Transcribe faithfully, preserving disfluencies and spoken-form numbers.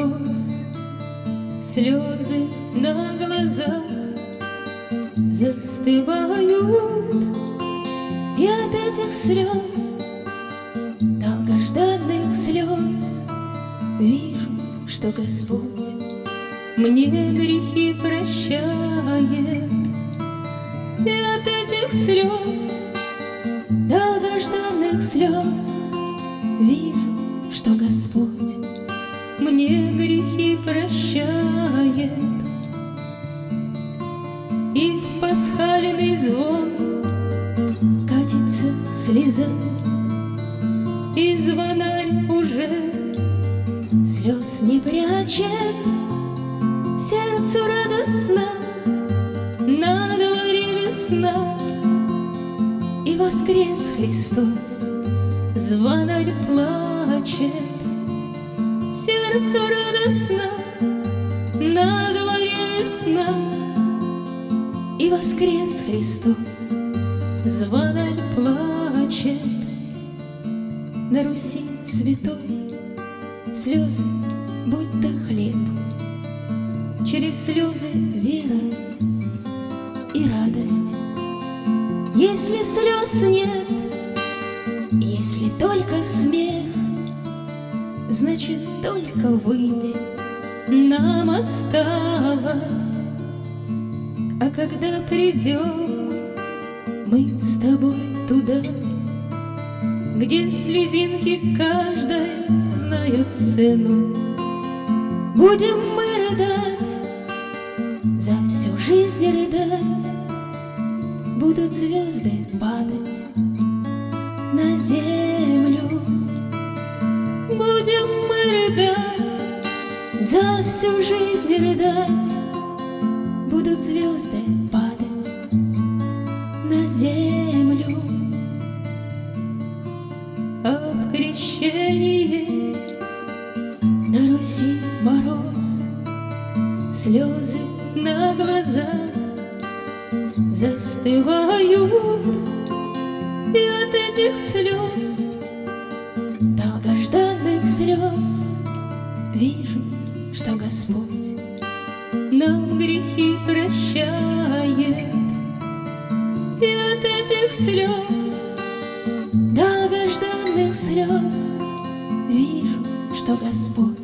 мороз, слезы на глазах застывают, и от этих слез, долгожданных слез, вижу, что Господь мне грехи прощает. И от этих слез, долгожданных слез, вижу, что Господь мне грехи прощает. И в пасхальный звон катится слеза, и звонарь уже слез не прячет. Сердцу радостно, на дворе весна, и воскрес Христос, звонарь плачет. Сердцу радостно, на дворе весна, и воскрес Христос, звонарь плачет. На Руси святой слезы будто хлеб, через слезы вера и радость. Если слез нет, если только смех, значит, только выть нам осталось. А когда придем мы с тобой туда, где слезинки каждая знают цену, будем мы рыдать, за всю жизнь рыдать, будут звезды падать на землю. Будем мы рыдать, за всю жизнь рыдать, будут звезды падать на землю. А в крещении на Руси мороз, слезы на глазах застывают, и от этих слез, долгожданных слез, вижу, что Господь нам грехи прощает. И от этих слез, долгожданных слез, вижу, что Господь